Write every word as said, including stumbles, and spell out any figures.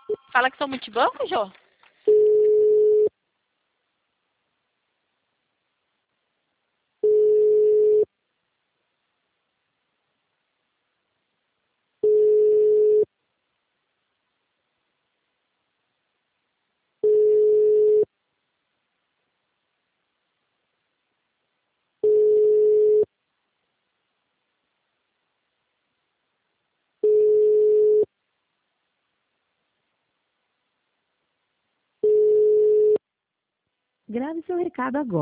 Fala que sou multibanco, Jô? Grave seu recado agora.